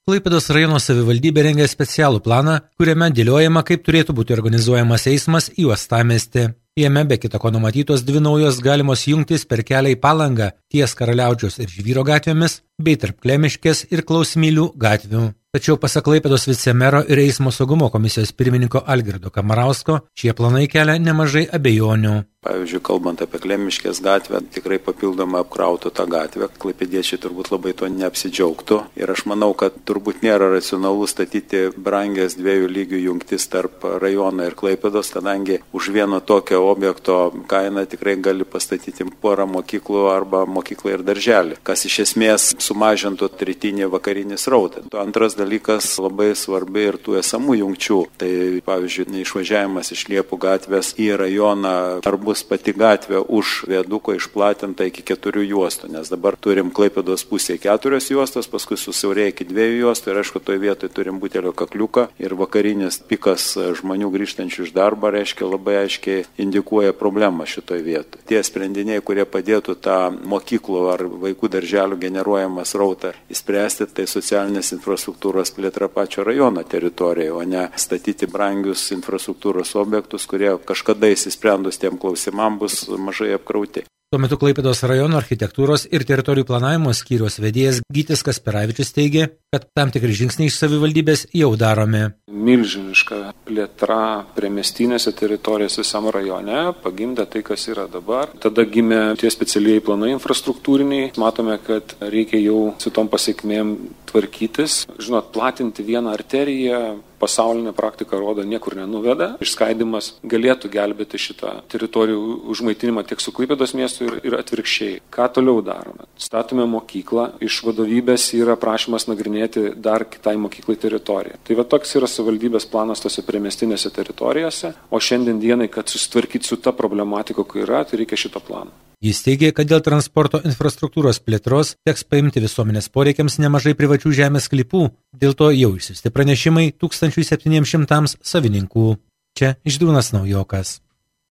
Klaipėdos rajono savivaldybė rengia specialų planą, kuriame dėliojama, kaip turėtų būti organizuojamas eismas į uostamiestį. Jame be kita ko numatytos 2 naujos galimos jungtys per kelią į Palangą ties Karaliaučiaus ir Žvyro gatvėmis, bei tarp Klemiškės ir Klausmylių gatvių. Tačiau pasak Klaipėdos vicemero ir eismo saugumo komisijos pirmininko Algirdo Kamarausko, šie planai kelia nemažai abejonių. Pavyzdžiui, kalbant apie Klemiškės gatvę, tikrai papildomai apkrautų tą gatvę. Klaipėdiečiai turbūt labai to neapsidžiaugtų. Ir aš manau, kad turbūt nėra racionalu statyti brangės 2 lygių jungtis tarp rajono ir Klaipėdos, kadangi už vieno tokio objekto kainą tikrai gali pastatyti porą mokyklų arba mokyklą ir darželį, kas iš esmės sumažintų rytinį vakarinį srautą. Antras dalykas labai svarbi ir tų esamų jungčių. Tai pavyzdžiui, išvažiavimas iš Liepų gatvės į rajoną ar bus pati gatvė už viaduko išplatinta iki 4 juostų, nes dabar turim Klaipėdos pusėje 4 juostos, paskui susiaurėja iki 2 juostų ir aišku, toje vietoje turim butelio kakliuką ir vakarinis pikas žmonių grįžtančių iš darbo, reiškia, labai aiškiai indikuoja problemą šitoje vietoje. Tie sprendiniai, kurie padėtų tą mokyklų ar vaikų darželių generuojamą srautą įspręsti, tai socialinės infrastruktūros plėtra pačio rajono teritorijoje, o ne statyti brangius infrastruktūros objektus, kurie kažkada įsisprendus tiem klausimam bus mažai apkrauti. Tuo metu Klaipėdos rajono architektūros ir teritorijų planavimo skyriaus vedėjas Gytis Kasperavičius teigė, kad tam tikri žingsniai iš savivaldybės jau daromi. Milžiniška plėtra priemiestinėse teritorijose visam rajone pagimdė tai, kas yra dabar. Tada gimė tie specialieji planai infrastruktūriniai. Matome, kad reikia jau su tom pasiekmėm tvarkytis. Žinot, platinti vieną arteriją pasaulinė praktika rodo niekur nenuveda. Išskaidimas galėtų gelbėti šitą teritorijų užmaitinimą tiek su Klaipėdos miestu ir atvirkščiai. Ką toliau darome? Statome mokyklą, iš vadovybės yra prašymas nagrinėti dar kitai mokyklai teritoriją. Tai va toks yra savivaldybės planas tose priemiestinėse teritorijose, o šiandien dienai, kad susitvarkyti su ta problematika, kai yra, tai reikia šito plano. Jis teigė, kad dėl transporto infrastruktūros plėtros teks paimti visuomenės poreikiams nemažai privačių žemės sklypų, dėl to jau išsiųsti pranešimai 1700 savininkų. Čia Žydrūnas Naujokas.